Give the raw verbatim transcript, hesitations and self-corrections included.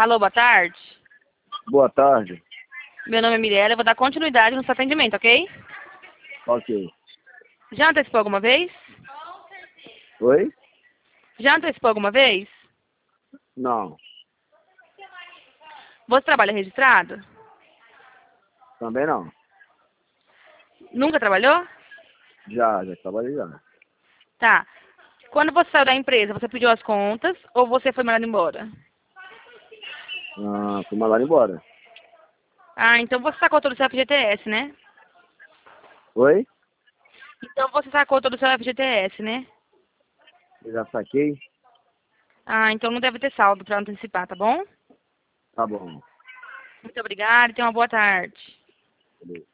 Alô, boa tarde. Boa tarde. Meu nome é Mirella, eu vou dar continuidade no seu atendimento, ok? Ok. Já antecipou alguma vez? Oi? Já antecipou alguma vez? Não. Você trabalha registrado? Também não. Nunca trabalhou? Já, já trabalhei já. Tá. Quando você saiu da empresa, você pediu as contas ou você foi mandado embora? Ah, fui mandado embora. Ah, então você sacou todo o seu F G T S, né? Oi? Então você sacou todo o seu F G T S, né? Eu já saquei? Ah, então não deve ter saldo para antecipar, tá bom? Tá bom. Muito obrigada e tenha uma boa tarde. Beleza.